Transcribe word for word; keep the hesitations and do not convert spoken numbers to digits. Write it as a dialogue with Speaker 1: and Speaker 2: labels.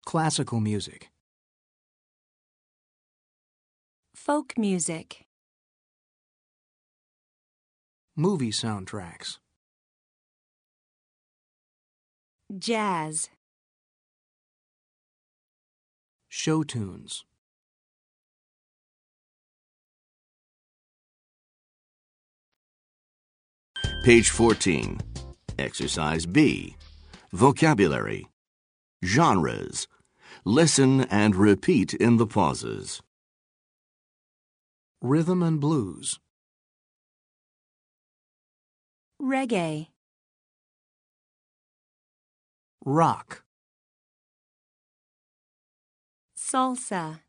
Speaker 1: Classical music.
Speaker 2: Folk music.
Speaker 1: Movie soundtracks.
Speaker 2: Jazz.
Speaker 1: Show tunes.
Speaker 3: Page fourteen. Exercise B. Vocabulary. Genres. Listen and repeat in the pauses.
Speaker 1: Rhythm and blues.
Speaker 2: Reggae.
Speaker 1: Rock.
Speaker 2: Salsa.